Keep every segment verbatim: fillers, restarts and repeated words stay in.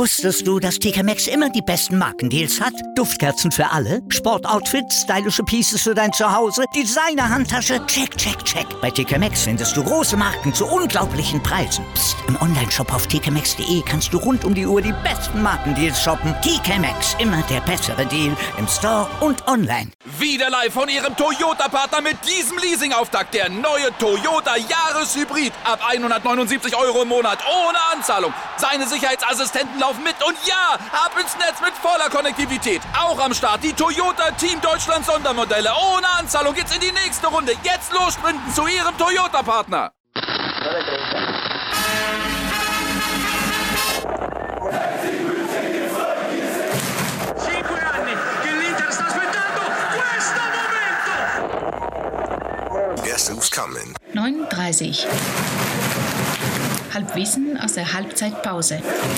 Wusstest du, dass T K Maxx immer die besten Markendeals hat? Duftkerzen für alle, Sportoutfits, stylische Pieces für dein Zuhause, Designer-Handtasche, check, check, check. Bei T K Maxx findest du große Marken zu unglaublichen Preisen. Psst. Im Onlineshop auf t k maxx punkt d e kannst du rund um die Uhr die besten Markendeals shoppen. T K Maxx, immer der bessere Deal im Store und online. Wieder live von Ihrem Toyota-Partner mit diesem Leasing-Auftakt. Der neue Toyota Jahreshybrid. Ab hundertneunundsiebzig Euro im Monat ohne Anzahlung. Seine Sicherheitsassistenten laufen mit und ja, ab ins Netz mit voller Konnektivität. Auch am Start die Toyota Team Deutschland Sondermodelle. Ohne Anzahlung geht's in die nächste Runde. Jetzt los sprinten zu Ihrem Toyota-Partner. Guess who's coming? neun Uhr dreißig. Halbwissen aus der Halbzeitpause.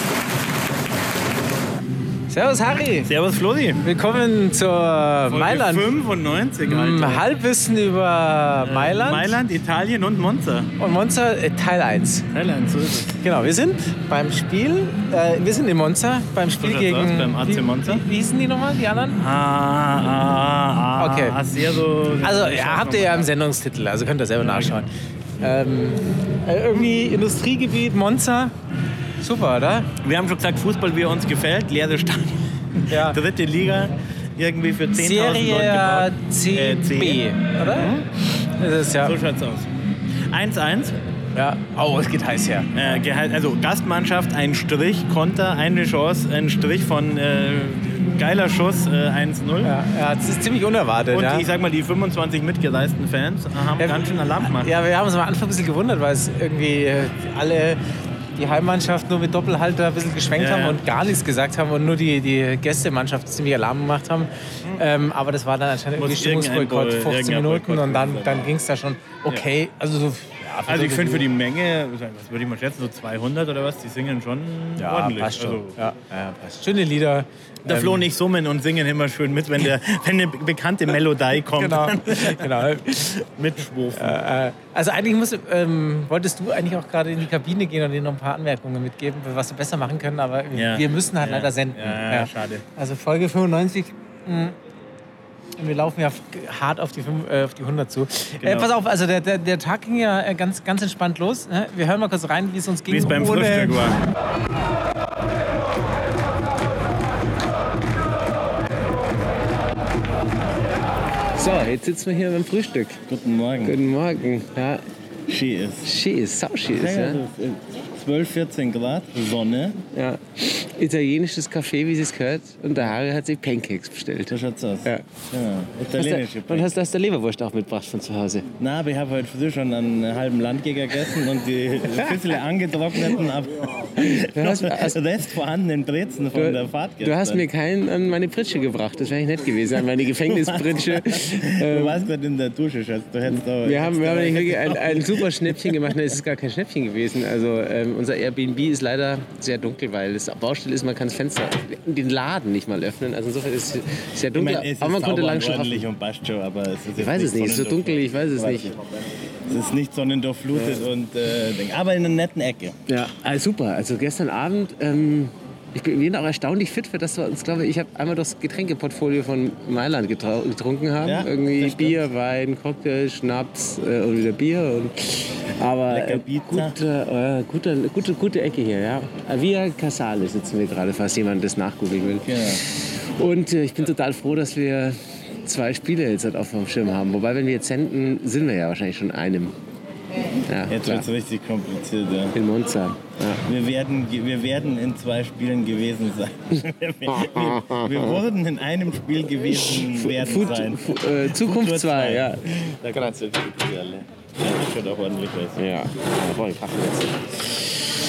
Servus Harry. Servus Flori. Willkommen zur Folge Mailand. fünfundneunzig, Alter. Halbwissen über Äh, Mailand. Mailand, Italien und Monza. Und Monza äh, Teil eins. Teil eins, so ist es. Genau, wir sind beim Spiel, äh, wir sind in Monza beim Spiel schaut's gegen... aus, beim A C Monza. Wie, wie hießen die nochmal, die anderen? Ah, ah, ah. Okay. Acero, Also ja, habt ihr ja im Sendungstitel, also könnt ihr selber nachschauen. Ähm, äh, irgendwie Industriegebiet Monza, super, oder? Wir haben schon gesagt, Fußball, wie er uns gefällt. Leere Stadion. Ja. Dritte Liga. Irgendwie für zehntausend Leute Serie gebaut. C Äh, B, C. oder? Das ist ja... So schaut's aus. eins eins. Ja. Oh, es geht heiß her. Äh, Gehalt, also Gastmannschaft, ein Strich, Konter, eine Chance, ein Strich von äh, geiler Schuss, äh, eins null. Ja, ja, das ist ziemlich unerwartet. Und ja. ich sag mal, die fünfundzwanzig mitgereisten Fans haben Ja, ganz schön Alarm gemacht. Ja, wir haben uns am Anfang ein bisschen gewundert, weil es irgendwie äh, alle die Heimmannschaft nur mit Doppelhalter ein bisschen geschwenkt Ja, haben ja. und gar nichts gesagt haben und nur die, die Gästemannschaft ziemlich Alarm gemacht haben. Mhm. Ähm, aber das war dann anscheinend irgendwie Muss Stimmungsboykott, irgendein Boy- fünfzehn irgendein Minuten Boykott und dann, gewesen dann sein. ging es da schon okay. Also, so, ja, Also ich so- finde für die Menge, was würde ich mal schätzen, so zweihundert oder was, die singen schon ja, ordentlich. passt schon. Also, Ja, ja, passt. Schöne Lieder. der Ähm, Flo und ich summen und singen immer schön mit, wenn, der, wenn eine bekannte Melodie kommt. Genau, genau. Mitschwufen. Äh, also eigentlich musst, du, ähm, wolltest du eigentlich auch gerade in die Kabine gehen und dir noch ein paar Anmerkungen mitgeben, was wir besser machen können, aber Ja. wir müssen halt Ja. leider senden. Ja, ja, schade. Also Folge fünfundneunzig. Mh. Und wir laufen ja hart auf die, fünf- äh, auf die hundert zu. Genau. Äh, pass auf, also der, der, der Tag ging ja äh, ganz, ganz entspannt los. Ne? Wir hören mal kurz rein, wie es uns ging. Wie es beim ohne- Frühstück war. So, jetzt sitzen wir hier beim Frühstück. Guten Morgen. Guten Morgen. Ja, Ski ist. Ski ist, Sauski ist, ja. zwölf, vierzehn Grad, Sonne. ja. Italienisches Café, wie sie es gehört. Und der Harry hat sich Pancakes bestellt. So schaut's aus. Ja. Ja, italienische Und hast du hast du Leberwurst auch mitgebracht von zu Hause? Na, aber ich habe heute früh schon einen halben Landjäger gegessen und die ein bisschen angetrockneten, aber hast- noch hast- Rest vorhandenen Brezen von der Fahrt gestern. Du hast mir keinen an meine Pritsche gebracht. Das wäre nicht nett gewesen, an meine Gefängnispritsche. Du ähm, warst gerade in der Dusche, Schatz. Du hättest da wir haben, wir haben nämlich wirklich ein, ein super Schnäppchen gemacht. Nein, es ist gar kein Schnäppchen gewesen. Also ähm, unser Airbnb ist leider sehr dunkel, weil es Baustelle ist. Man kann das Fenster, den Laden nicht mal öffnen. Also insofern ist es sehr Ich dunkel. meine, es ist aber man konnte sauber lang und schlafen. ordentlich und passt schon, aber es ist Ich jetzt weiß es nicht. Es ist so sonnendurch- dunkel, ich weiß es Warte. nicht. Es ist nicht sonnendurchflutet und äh, Ding. Aber in einer netten Ecke. Ja, also super. Also gestern Abend, ähm, ich bin bin auch erstaunlich fit für das, wir uns, glaube ich, ich habe einmal das Getränkeportfolio von Mailand getrau- getrunken haben. Ja, Irgendwie das stimmt. Bier, Wein, Cocktail, Schnaps äh, und wieder Bier. Und, aber Lecker äh, Pizza. gute, äh, gute, gute, gute Ecke hier, ja. Via Casale sitzen wir gerade, falls jemand das nachgoogeln will. Genau. Und äh, ich bin total froh, dass wir zwei Spiele jetzt halt auf dem Schirm haben. Wobei, wenn wir jetzt senden, sind wir ja wahrscheinlich schon einem. Ja, Jetzt klar. wird es richtig kompliziert. Ja. In Monza. Ja. Wir werden, wir werden in zwei Spielen gewesen sein. Wir, wir, wir wurden in einem Spiel gewesen werden Food, sein. Fu- äh, Zukunft Futur zwei, ja. Da kannst du die alle. Das schaut auch ordentlich aus. Ja, da brauche ich Kaffee jetzt.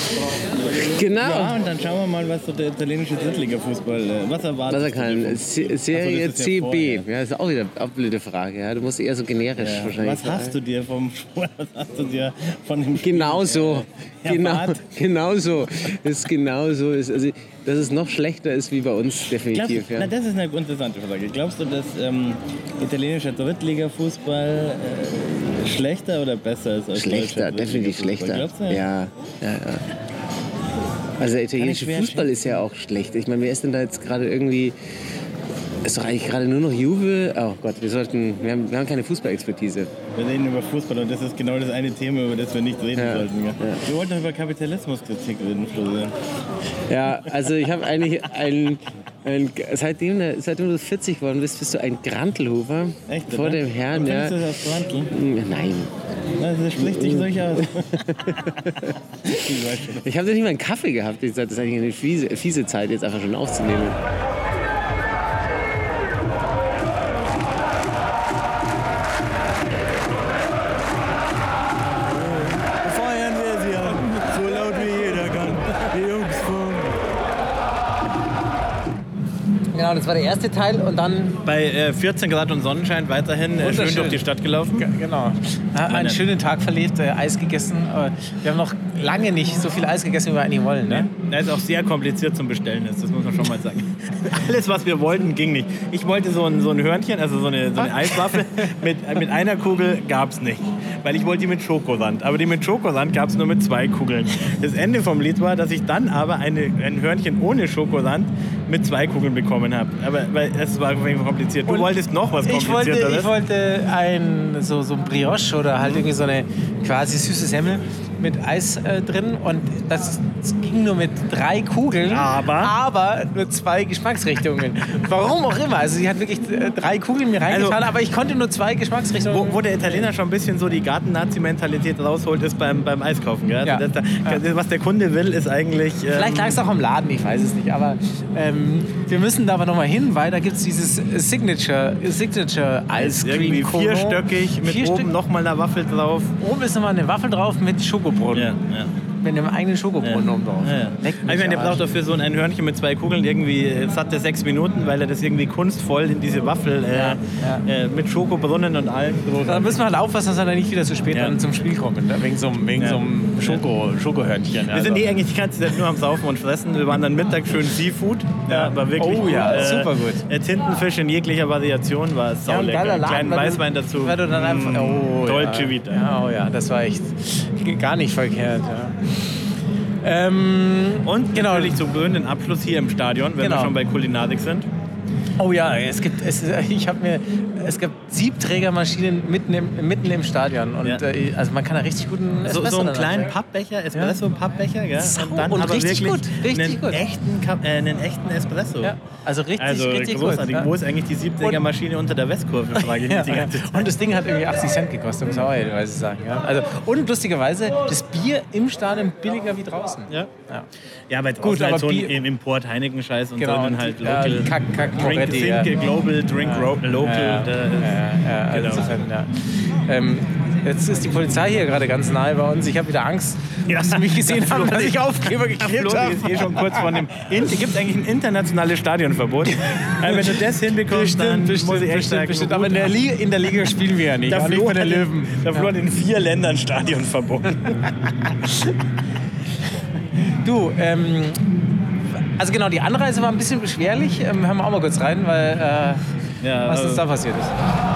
Genau. Ja, und dann schauen wir mal, was so der italienische Drittliga-Fußball, äh, was erwartet. Was er kann. Se- Serie C B. Ja, das ist auch wieder eine blöde Frage. Ja. Du musst eher so generisch Ja. wahrscheinlich Was hast du dir vom was hast du dir von dem Spiel, Genau so. äh, Genau, erwartet? genau so. Das ist genau so. Ist, also, dass es noch schlechter ist wie bei uns, Glaubst, definitiv. Ja. na, das ist eine interessante Frage. Glaubst du, dass ähm, italienischer Drittliga-Fußball äh, schlechter oder besser ist als Schlechter, deutscher definitiv Drittliga-Fußball? schlechter. Glaubst du? Ja, ja, ja. Also der italienische schwer Fußball ist ja auch schlecht. Ich meine, wer ist denn da jetzt gerade irgendwie... Ist doch eigentlich gerade nur noch Juve. Oh Gott, wir sollten... Wir haben, wir haben keine Fußballexpertise. Wir reden über Fußball und das ist genau das eine Thema, über das wir nicht reden Ja. sollten. Ja. Ja. Wir wollten über Kapitalismuskritik reden, Florian. Ja, also ich habe eigentlich ein... ein seitdem, seitdem du vierzig geworden bist, bist du ein Grantelhuber. Echt, vor oder? dem Herrn. Du Ja. kennst das aus Brandl? Nein. Das spricht dich durchaus. Ich habe nicht mal einen Kaffee gehabt. Ich sage, das ist eigentlich eine fiese, fiese Zeit, jetzt einfach schon aufzunehmen. Feiern wir sie an, so laut wie jeder kann. Die Jungs vom... Genau, das war der erste Teil und dann... Bei äh, vierzehn Grad und Sonnenschein weiterhin äh, schön durch die Stadt gelaufen. Genau. Einen schönen Tag verlebt, äh, Eis gegessen. Äh, wir haben noch lange nicht so viel Eis gegessen, wie wir eigentlich wollen. Ne? Da ist auch sehr kompliziert zum Bestellen, ist, das muss man schon mal sagen. Alles, was wir wollten, ging nicht. Ich wollte so ein, so ein Hörnchen, also so eine, so eine Eiswaffel. mit, mit einer Kugel gab es nicht. Weil ich wollte die mit Schokosand. Aber die mit Schokosand gab es nur mit zwei Kugeln. Das Ende vom Lied war, dass ich dann aber eine, ein Hörnchen ohne Schokosand mit zwei Kugeln bekommen habe. Aber weil es war irgendwie kompliziert. Du Und wolltest noch was Ich wollte, komplizierteres. ich wollte ein, so, so ein Brioche oder halt irgendwie so eine quasi süße Semmel mit Eis äh, drin und das, das ging nur mit drei Kugeln, Aber? aber nur zwei Geschmacksrichtungen. Warum auch immer. Also sie hat wirklich äh, drei Kugeln mir reingetan, Also- aber ich konnte nur zwei Geschmacksrichtungen. Wo, wo der Italiener schon ein bisschen so die Garten-Nazi-Mentalität rausholt, ist beim, beim Eiskaufen. Gell? Also Ja. das, das, was der Kunde will, ist eigentlich... Ähm, Vielleicht lag es auch am Laden, ich weiß es nicht. Aber ähm, wir müssen da aber noch mal hin, weil da gibt es dieses Signature, Signature Ice Cream irgendwie Kono. vierstöckig, mit Vier oben Stück. noch mal eine Waffel drauf. Oben ist nochmal eine Waffel drauf mit Schokobrunnen. Ja, ja. Mit einem eigenen Schokobrunnen oben drauf. Ja, ja. Leck mich Ich meine, der am braucht Arsch. dafür so ein Hörnchen mit zwei Kugeln irgendwie äh, satte sechs Minuten, weil er das irgendwie kunstvoll in diese Waffel äh, Ja, Äh, mit Schokobrunnen und allem. Da müssen wir halt aufpassen, dass wir da nicht wieder zu spät Ja. dann zum Spiel kommen. Da wegen so, einem- wegen Ja. so einem Schoko, Schokohörnchen. Wir sind eh eigentlich die ganze Zeit nur am Saufen und Fressen. Wir waren dann Mittag schön Seafood. Ja, war wirklich Oh ja, gut. super gut. Äh, Tintenfisch in jeglicher Variation war Ja, ein saulecker. geiler Laden, Kleinen weil du- Weißwein dazu. Weil du dann einfach, Mm, oh, Dolce ja. Vita. Ja, oh ja, das war echt gar nicht verkehrt. Ja. Ähm, Und genau. natürlich zum krönenden Abschluss hier im Stadion, wenn Genau. wir schon bei Kulinarik sind. Oh ja, es gibt, es, ich habe mir, es gibt Siebträgermaschinen mitten im, mitten im Stadion und Ja. äh, also man kann da richtig guten So, Espresso so einen dann kleinen trinken. Pappbecher, Espresso-Pappbecher, gell? Sau- Und dann und aber richtig wirklich gut, richtig einen, gut. Echten, Ka- äh, einen echten Espresso. Ja, also richtig, Also richtig großartig. gut. Wo Ja. ist eigentlich die Siebträgermaschine unter der Westkurve, frage ich mich Ja, die ganze Zeit. und das Ding hat irgendwie achtzig Cent gekostet, muss ich auch ehrlich sagen. Ja. Also, und lustigerweise, das Bier im Stadion billiger wie draußen. Ja. Ja. Ja, aber Gut, gut, halt aber so Bier- ein Import Heineken-Scheiß und Genau, drinnen und halt ja, Local. Kack, Kack, Drink, Moretti, Think, ja. Global, Drink, ro- Local. Ja, da ist- ja, ja, also genau. insofern, ja. Ähm, jetzt ist die Polizei hier gerade ganz nahe bei uns. Ich habe wieder Angst, Ja. dass sie mich gesehen Der haben, Flo- dass ich Aufkleber Der geklebt Flo habe. ist eh schon kurz von dem... Gibt es eigentlich ein internationales Stadionverbot? Also wenn du das hinbekommst, dann muss ich echt bestimmt, sagen... bestimmt. Aber in der, Liga, in der Liga spielen wir ja nicht. Der auch nicht Flo bei den hat in- Löwen. Der Flo hat in vier Ländern Stadionverbot. Du, ähm, also genau, die Anreise war ein bisschen beschwerlich. Ähm, hören wir auch mal kurz rein, weil äh, Ja, was uns äh, da passiert ist.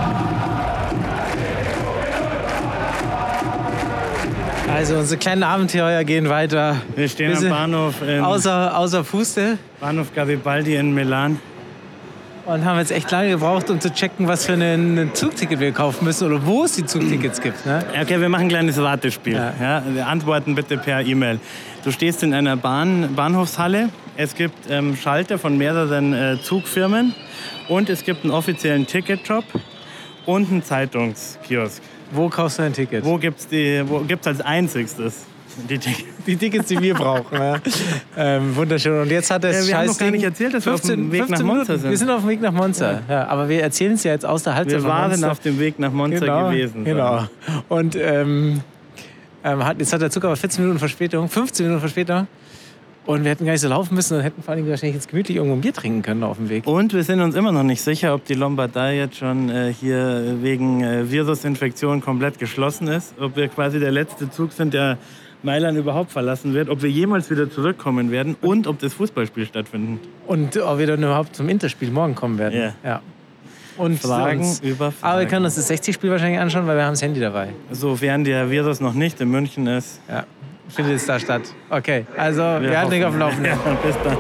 Also unsere kleinen Abenteuer gehen weiter. Wir stehen Wir am sind Bahnhof in Außer, außer Puste Bahnhof Garibaldi in Milan. und haben jetzt echt lange gebraucht, um zu checken, was für ein ein Zugticket wir kaufen müssen oder wo es die Zugtickets gibt. Ne? Okay, wir machen ein kleines Ratespiel. Ja. Ja. wir antworten bitte per E-Mail. Du stehst in einer Bahn, Bahnhofshalle. Es gibt ähm, Schalter von mehreren äh, Zugfirmen und es gibt einen offiziellen Ticketshop und einen Zeitungskiosk. Wo kaufst du ein Ticket? Wo gibt's die? Wo gibt's als einzigstes die Tickets? Die Tickets, die wir brauchen. Ja. Ähm, wunderschön. Und jetzt hat das Ja, wir haben scheiß noch gar nicht Ding erzählt, dass wir auf dem Weg nach fünfzehn Monza Minuten. sind. Wir sind auf dem Weg nach Monza. Ja. aber wir erzählen es ja jetzt aus der Halbzeit Wir von waren Monza. auf dem Weg nach Monza genau, gewesen. Genau. Und ähm, ähm, hat, jetzt hat der Zug aber vierzehn Minuten Verspätung, fünfzehn Minuten Verspätung. Und wir hätten gar nicht so laufen müssen und hätten vor allem wahrscheinlich jetzt gemütlich irgendwo ein Bier trinken können auf dem Weg. Und wir sind uns immer noch nicht sicher, ob die Lombardei jetzt schon äh, hier wegen äh, Virusinfektion komplett geschlossen ist. Ob wir quasi der letzte Zug sind, der Mailand überhaupt verlassen wird. Ob wir jemals wieder zurückkommen werden und ob das Fußballspiel stattfinden. Und ob wir dann überhaupt zum Interspiel morgen kommen werden. Ja. Ja. Und Fragen uns, über Fragen. Aber wir können uns das sechzig Spiel wahrscheinlich anschauen, weil wir haben das Handy dabei. Sofern der Virus noch nicht in München ist. Ja. findet es da statt. Okay, also wir, wir halten dich auf dem Laufenden. Ja, bis dann.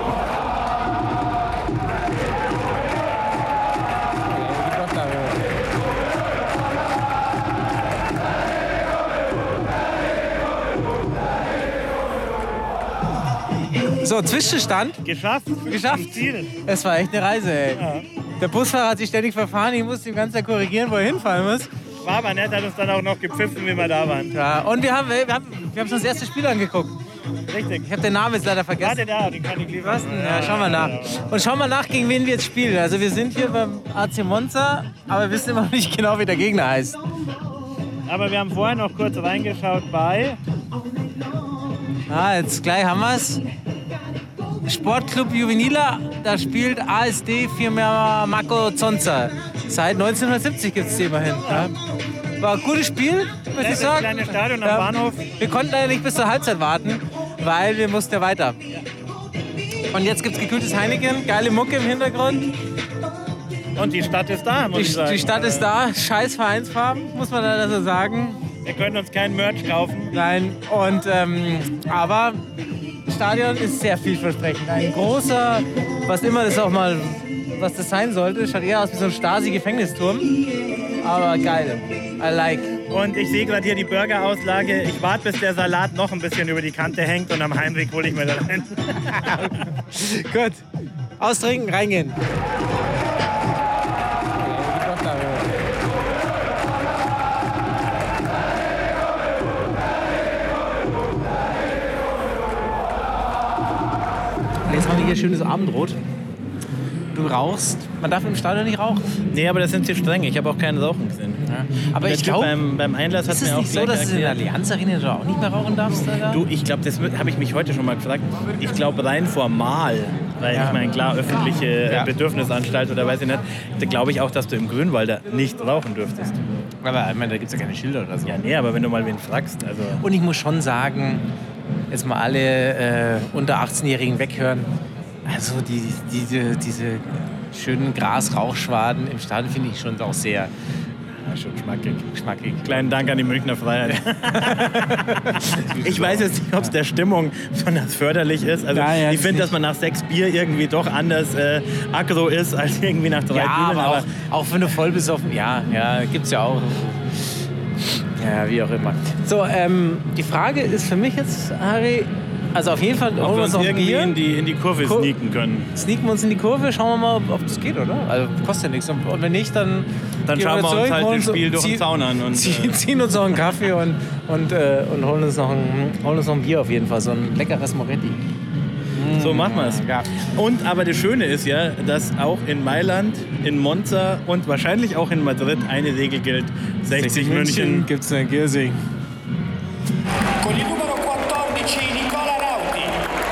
So, Zwischenstand. Geschafft. Geschafft. Es war echt eine Reise, ey. Ja. Der Busfahrer hat sich ständig verfahren. Ich musste ihm ganz Zeit korrigieren, wo er hinfahren muss. War aber nett, hat uns dann auch noch gepfiffen, wie wir da waren. Ja, und wir haben, wir haben, wir haben schon das erste Spiel angeguckt. Richtig. Ich habe den Namen jetzt leider vergessen. Warte da, den kann ich lieber. Was denn? Ja, schauen wir nach. Und schauen wir nach, gegen wen wir jetzt spielen. Also wir sind hier beim A C Monza, aber wir wissen immer noch nicht genau, wie der Gegner heißt. Aber wir haben vorher noch kurz reingeschaut bei... Ah, jetzt gleich haben wir es. Sportclub Juvenila, da spielt A S D Firma Marco Zonza. Seit neunzehnhundertsiebzig gibt es die immerhin. Ja. War ein gutes Spiel, muss ich sagen. Kleines Stadion am ja. Bahnhof. Wir konnten leider nicht bis zur Halbzeit warten, weil wir mussten ja weiter. Und jetzt gibt es gekühltes Heineken, geile Mucke im Hintergrund. Und die Stadt ist da, muss die, ich sagen. Die Stadt ist da, scheiß Vereinsfarben, muss man leider so sagen. Wir können uns kein Merch kaufen. Nein, und ähm, aber das Stadion ist sehr vielversprechend. Ein großer, was immer das auch mal, was das sein sollte, schaut eher aus wie so ein Stasi-Gefängnisturm. Aber geil, I like. Und ich sehe gerade hier die Burgerauslage. Ich warte, bis der Salat noch ein bisschen über die Kante hängt und am Heimweg hole ich mir da rein. Gut, austrinken, reingehen. Jetzt haben wir hier schönes Abendrot. Du rauchst. Man darf im Stadion nicht rauchen. Nee, aber das sind sie streng. Ich habe auch keinen Rauchen gesehen. Ja. Aber der ich Typ glaube, beim, beim Einlass hat ist mir es auch nicht so, dass es in der Allianz Arena du auch nicht mehr rauchen darfst? Oder? Du, ich glaube, das habe ich mich heute schon mal gefragt. Ich glaube rein formal, weil Ja. ich meine, klar, öffentliche äh, Ja. Bedürfnisanstalt oder weiß ich nicht, da glaube ich auch, dass du im Grünwalder nicht rauchen dürftest. Aber ich meine, da gibt es ja keine Schilder oder so. Ja, nee, aber wenn du mal wen fragst, also... Und ich muss schon sagen, jetzt mal alle äh, unter achtzehnjährigen weghören. Also die, die, diese schönen Grasrauchschwaden im Stadion finde ich schon auch sehr Ja, schon schmackig. schmackig. Kleinen Dank an die Münchner Freiheit. Ich weiß jetzt nicht, ob es der Stimmung besonders förderlich ist. Also Nein, ja, ich finde, nicht. dass man nach sechs Bier irgendwie doch anders äh, aggro ist als irgendwie nach drei Ja, Bieren. aber auch, auch wenn du voll besoffen... Ja, ja, gibt's ja auch. Ja, wie auch immer. So, ähm, die Frage ist für mich jetzt, Harry... Also auf jeden Fall ob holen wir wir uns uns noch ein irgendwie Bier. in die, in die Kurve Kur- sneaken können. Sneaken wir uns in die Kurve, schauen wir mal, ob, ob das geht, oder? Also kostet ja nichts. Und wenn nicht, dann, Dann gehen schauen wir uns zurück, halt holen das Spiel durch den ziehen- Zaun an und, ziehen, äh, ziehen uns noch einen Kaffee und, und, äh, und holen, uns noch ein, holen uns noch ein Bier auf jeden Fall. So ein leckeres Moretti. So machen wir es. Ja. Und aber das Schöne ist ja, dass auch in Mailand, in Monza und wahrscheinlich auch in Madrid eine Regel gilt. sechzig München. gibt es einen Giersing. Con il numero quattordici Nicola Rauti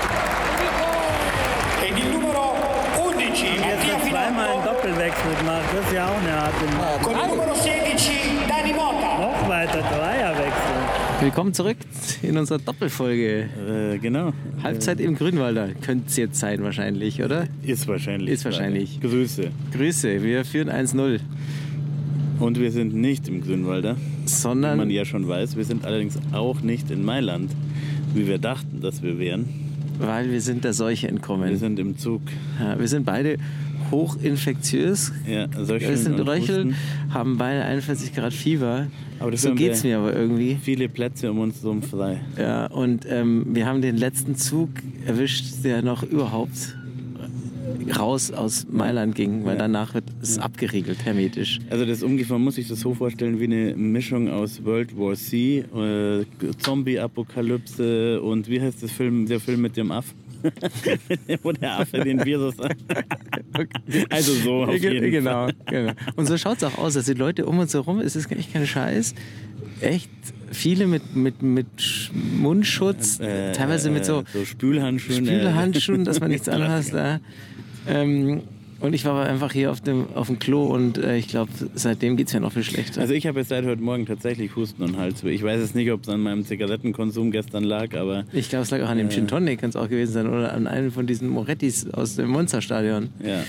e il numero undici Mattia Zweimal einen Finotto Doppelwechsel gemacht, das ist ja auch eine Art. con il numero sedici Dani Mota. Noch weiter Dreierwechsel. Willkommen zurück in unserer Doppelfolge. Äh, genau. Halbzeit im Grünwalder. Könnte es jetzt sein wahrscheinlich, oder? Ist wahrscheinlich. Ist wahrscheinlich. Grüße. Grüße, wir führen eins null. Und wir sind nicht im Grünwalder, wie Sondern man ja schon weiß. Wir sind allerdings auch nicht in Mailand, wie wir dachten, dass wir wären. weil wir sind der Seuche entkommen. Wir sind im Zug. Ja, wir sind beide hochinfektiös. Ja, Wir sind Röcheln, haben beide einundvierzig Grad Fieber. Aber dafür So haben geht's wir mir aber irgendwie. viele Plätze um uns herum frei. Ja, und ähm, wir haben den letzten Zug erwischt, der noch überhaupt raus aus Mailand ging, weil Ja. danach wird es abgeriegelt, hermetisch. Also das ungefähr muss sich das so vorstellen wie eine Mischung aus World War C, äh, Zombie-Apokalypse und wie heißt das Film, der Film mit dem Affen? Wo der Affe den Virus hat. Also so auf jeden genau, Fall. genau. Und so schaut es auch aus, dass die Leute um uns herum, es ist echt kein Scheiß, echt viele mit, mit, mit Sch- Mundschutz, Äh, teilweise mit so, so Spülhandschuhen. Spülhandschuhen, dass man nichts anhast da. Ähm, und ich war aber einfach hier auf dem, auf dem Klo und äh, ich glaube, seitdem geht es mir noch viel schlechter. Also ich habe jetzt seit heute Morgen tatsächlich Husten und Halsweh. Ich weiß jetzt nicht, ob es an meinem Zigarettenkonsum gestern lag, aber Ich glaube, es lag auch an dem Gin Tonic, kann es auch gewesen sein, oder an einem von diesen Morettis aus dem Monza-Stadion. ja.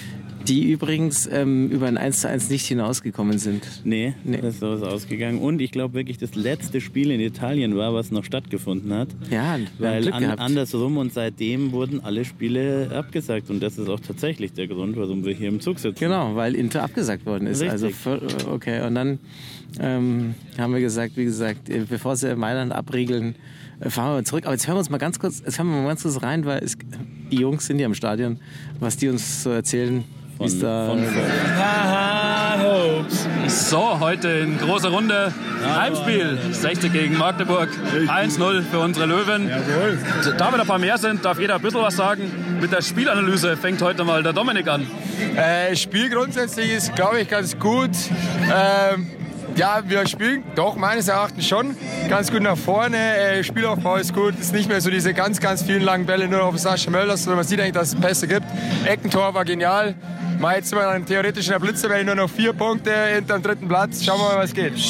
Die übrigens ähm, über ein eins zu eins nicht hinausgekommen sind. Nee, Nee. das ist so ist ausgegangen. Und ich glaube wirklich, das letzte Spiel in Italien war, was noch stattgefunden hat. Ja, wir haben Weil Glück an, gehabt. andersrum und seitdem wurden alle Spiele abgesagt. Und das ist auch tatsächlich der Grund, warum wir hier im Zug sitzen. Genau, weil Inter abgesagt worden ist. Richtig. Also voll- okay, und dann ähm, haben wir gesagt, wie gesagt, äh, bevor sie Mailand abriegeln, äh, fahren wir zurück. Aber jetzt hören wir uns mal ganz kurz, jetzt hören wir mal ganz kurz rein, weil es, die Jungs sind ja im Stadion, was die uns so erzählen. wie es da von- So, heute in großer Runde Heimspiel. sechzig gegen Magdeburg. eins null für unsere Löwen. Da wir ein paar mehr sind, darf jeder ein bisschen was sagen. Mit der Spielanalyse fängt heute mal der Dominik an. Äh, Spiel grundsätzlich ist, glaube ich, ganz gut. Ähm, ja, wir spielen doch meines Erachtens schon ganz gut nach vorne. Äh, Spielaufbau ist gut. Es ist nicht mehr so diese ganz, ganz vielen langen Bälle nur auf Sascha Mölders, sondern man sieht eigentlich, dass es Pässe gibt. Eckentor war genial. Mal jetzt sind wir dann theoretisch in der Blitztabelle nur noch vier Punkte hinter dem dritten Platz. Schauen wir mal, was geht.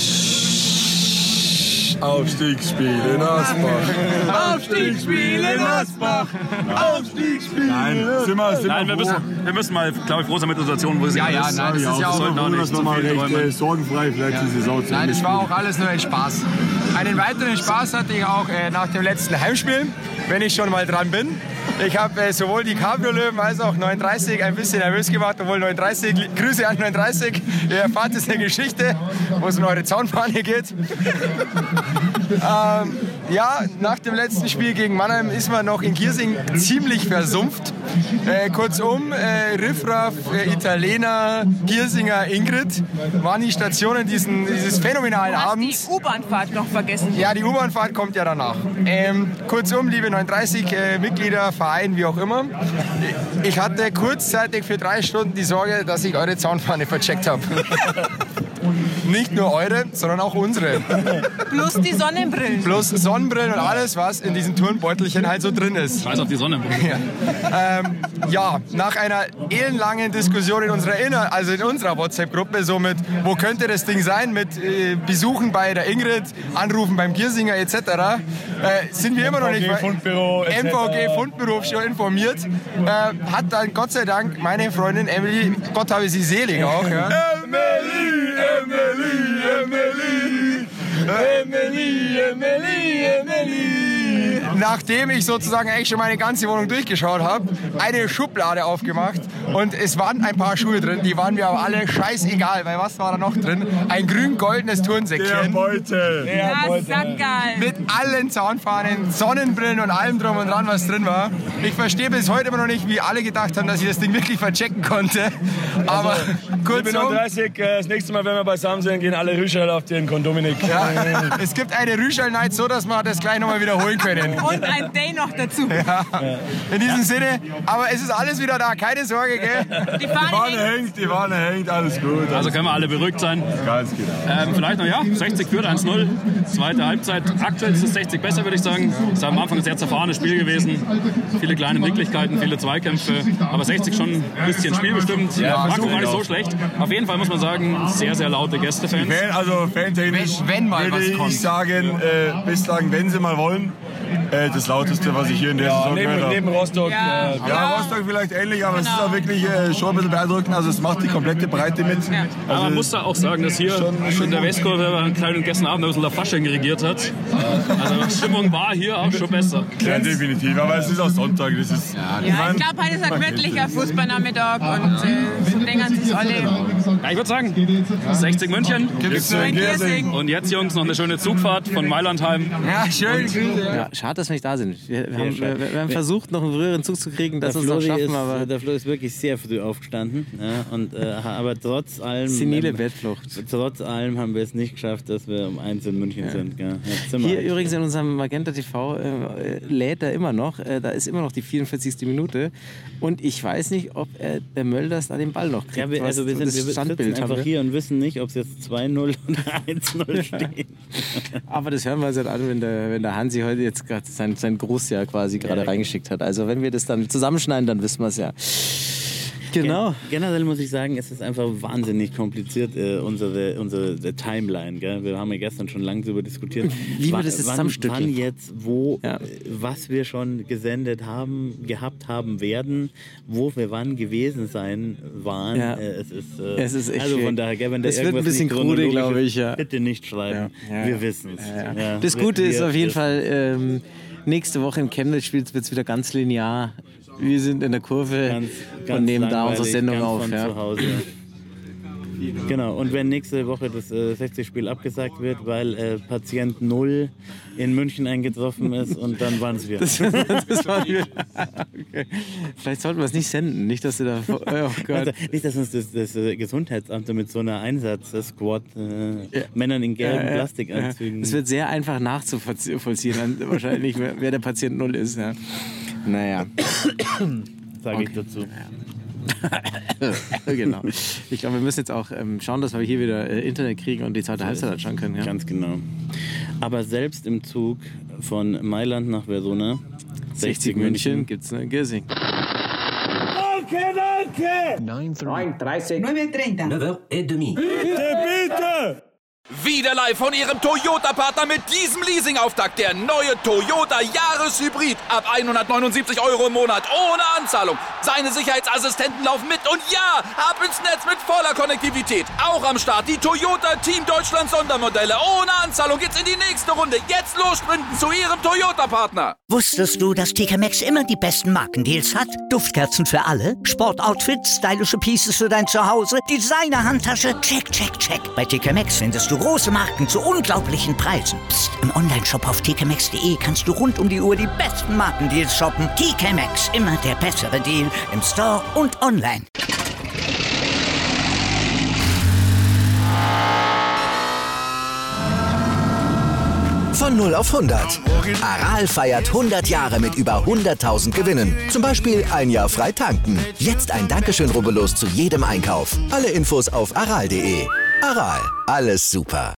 Aufstiegsspiel in Asbach. Aufstiegsspiel in Asbach. Aufstiegsspiel. Nein, sind wir, sind Nein, wir müssen, wir müssen mal, glaube ich, froh sein mit der Situation, wo sie Ja, ja, ist. nein, das ist ja auch- sollten auch nicht zu mal viel recht träumen. äh, sorgenfrei vielleicht die Saison zu Nein, Ende das war spielen. auch alles nur ein Spaß. Einen weiteren Spaß hatte ich auch äh, nach dem letzten Heimspiel, wenn ich schon mal dran bin. Ich habe äh, sowohl die Cabrio-Löwen als auch neununddreißig ein bisschen nervös gemacht, obwohl neununddreißig, Grüße an neununddreißig, ihr erfahrt jetzt eine Geschichte, wo es um eure Zaunfahne geht. ähm, ja, nach dem letzten Spiel gegen Mannheim ist man noch in Giersing ziemlich versumpft. Äh, kurzum, äh, Riffraff, äh, Italiener, Giersinger, Ingrid waren die Stationen diesen, dieses phänomenalen Du hast Abends. die U-Bahn-Fahrt noch vergessen. Ja, die U-Bahn-Fahrt kommt ja danach. Ähm, kurzum, liebe neununddreißig äh, Mitglieder, Verein, wie auch immer. Ich hatte kurzzeitig für drei Stunden die Sorge, dass ich eure Zaunfahne vercheckt habe. Nicht nur eure, sondern auch unsere. Plus die Sonnenbrillen. Plus Sonnenbrillen und alles, was in diesem Turnbeutelchen halt so drin ist. Scheiß auf die Sonne. Ja, ähm, ja nach einer ellenlangen Diskussion in unserer, Inner-, also in unserer WhatsApp-Gruppe, so mit, wo könnte das Ding sein, mit äh, Besuchen bei der Ingrid, Anrufen beim Giersinger et cetera, äh, sind wir immer noch nicht M V G-Fundbüro et cetera. M V G-Fundbüro schon informiert. Äh, hat dann Gott sei Dank meine Freundin Emily, Gott habe sie selig auch, ja, Emily, Emily, Emily, Emily, Emily, Emily. nachdem ich sozusagen eigentlich schon meine ganze Wohnung durchgeschaut habe, eine Schublade aufgemacht und es waren ein paar Schuhe drin, die waren mir aber alle scheißegal, weil was war da noch drin? Ein grün-goldenes Der Turnsäckchen Beutel. Das ist geil. mit allen Zaunfahnen, Sonnenbrillen und allem drum und dran, was drin war. Ich verstehe bis heute immer noch nicht, wie alle gedacht haben, dass ich das Ding wirklich verchecken konnte. Aber kurzum, neununddreißig, äh, das nächste Mal, wenn wir beisammen sind, gehen alle Rüschel auf den Kondominik. ja, es gibt eine Rüschel-Night, so dass wir das gleich nochmal wiederholen können. Und ein Day noch dazu. Ja, in diesem Sinne, aber es ist alles wieder da, keine Sorge, gell? Die Die Fahne Fahne hängt. hängt, die Fahne hängt, alles gut. Also können wir alle beruhigt sein. Ganz genau. Ähm, vielleicht noch, ja, sechzig führt eins null. Zweite Halbzeit. Aktuell ist es sechzig besser, würde ich sagen. Es ist am Anfang ein sehr zerfahrenes Spiel gewesen. Viele kleine Nicklichkeiten, viele Zweikämpfe. Aber sechzig schon ein bisschen spielbestimmt. Ja, Marco war nicht so schlecht. Auf jeden Fall muss man sagen, sehr, sehr laute Gästefans. Fan, also fantechnisch Wenn- wenn mal würde was ich kommt. sagen, äh, bislang, wenn sie mal wollen, äh, das lauteste, was ich hier in der Saison gehört habe. Neben Rostock. Ja. äh, Ja, Rostock vielleicht ähnlich, aber es ist Genau. auch wirklich äh, schon ein bisschen beeindruckend. Also es macht die komplette Breite mit. Aber man muss da auch sagen, dass hier in der Westkurve an kleinen gestern Abend ein bisschen der Fasching regiert hat. Also die Stimmung war hier auch schon besser. Ja, definitiv, aber es ist auch Sonntag. Das ist, Ja, ich glaube, heute ist ein gemütlicher Fußballnachmittag und äh, so denken sich alle. Ja, ich würde sagen, sechzig München. Gibt's Ein Giersing. Und jetzt, Jungs, noch eine schöne Zugfahrt von Mailand heim. Ja, schön. Ja, schade, dass wir nicht da sind. Wir, wir, haben, wir, wir haben versucht, noch einen früheren Zug zu kriegen, dass Der wir es noch Flori, schaffen, ist, aber der Flo ist wirklich sehr früh aufgestanden. Ja, und, äh, aber trotz allem, senile ähm, Bettflucht. trotz allem haben wir es nicht geschafft, dass wir um eins in München sind. Gell? Jetzt sind wir Hier halt. übrigens in unserem Magenta T V äh, lädt er immer noch. Äh, da ist immer noch die vierundvierzigste Minute. Und ich weiß nicht, ob äh, der Mölders da den Ball noch kriegt. Ja, wir, also wir, was- sind, wir das Standbild sitzen haben einfach wir. hier und wissen nicht, ob es jetzt zwei null oder eins null steht. Aber das hören wir uns halt an, wenn der, wenn der Hansi heute jetzt gerade sein, sein Grußjahr quasi gerade Ja, reingeschickt hat. Also wenn wir das dann zusammenschneiden, dann wissen wir es ja. Genau. Gen generell muss ich sagen, es ist einfach wahnsinnig kompliziert, äh, unsere, unsere Timeline. Gell? Wir haben ja gestern schon lange darüber diskutiert. Wie wir wann, das jetzt wann, zusammenstückeln. wann jetzt, wo, ja. äh, was wir schon gesendet haben, gehabt haben werden, wo wir wann gewesen sein waren. Ja. Äh, es ist, äh, es ist echt also von daher, gell, wenn da es wird ein irgendwas bisschen nicht krude, chronologisch glaube ich. ist, Ja. Bitte nicht schreiben. Ja. Ja. Wir wissen es. Ja. Ja. Das Gute wir, ist auf jeden wir, Fall, ähm, nächste Woche im Chemnitz wird es wieder ganz linear. Wir sind in der Kurve ganz, ganz und nehmen da unsere langweilig, Sendung ganz auf. von Ja. zu Hause. Genau, und wenn nächste Woche das äh, sechzig-Spiel abgesagt wird, weil äh, Patient null in München eingetroffen ist und dann waren es wir. Das, das waren wir. Okay. Vielleicht sollten wir es nicht senden, nicht, dass du da... Oh Gott. Also, nicht, dass uns das, das äh, Gesundheitsamt mit so einer Einsatz-Squad äh, ja. Männern in gelben ja, Plastikanzügen... Es wird sehr einfach nachzuvollziehen, wahrscheinlich, wer, wer der Patient null ist. Ja. Naja. Sage okay. ich dazu. Ja. Genau. Ich glaube, wir müssen jetzt auch ähm, schauen, dass wir hier wieder äh, Internet kriegen und die zweite Halbzeit anschauen können. Ja? Ganz genau. Aber selbst im Zug von Mailand nach Verona, sechzig München, gibt es eine Gersing. Danke, danke! neun Uhr dreißig. neun Uhr dreißig. neun Uhr trente. Bitte, bitte! Wieder live von Ihrem Toyota-Partner mit diesem Leasing-Auftakt. Der neue Toyota Jahreshybrid. Ab hundertneunundsiebzig Euro im Monat. Ohne Anzahlung. Seine Sicherheitsassistenten laufen mit. Und ja, ab ins Netz mit voller Konnektivität. Auch am Start die Toyota Team Deutschland Sondermodelle. Ohne Anzahlung geht's in die nächste Runde. Jetzt los sprinten zu Ihrem Toyota-Partner. Wusstest du, dass T K Maxx immer die besten Markendeals hat? Duftkerzen für alle, Sportoutfits, stylische Pieces für dein Zuhause, Designer-Handtasche, check, check, check. Bei T K Maxx findest du große Marken zu unglaublichen Preisen. Psst. Im Onlineshop auf t k maxx punkt d e kannst du rund um die Uhr die besten Markendeals shoppen. T K Maxx, immer der bessere Deal im Store und online. Von null auf hundert. Aral feiert hundert Jahre mit über hunderttausend Gewinnen. Zum Beispiel ein Jahr frei tanken. Jetzt ein Dankeschön, rubbellos zu jedem Einkauf. Alle Infos auf aral punkt d e. Aral, alles super.